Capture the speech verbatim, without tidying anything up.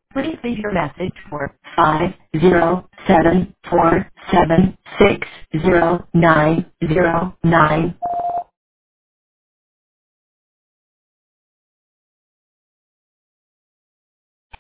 Please leave your message for five zero seven four seven six zero nine zero nine.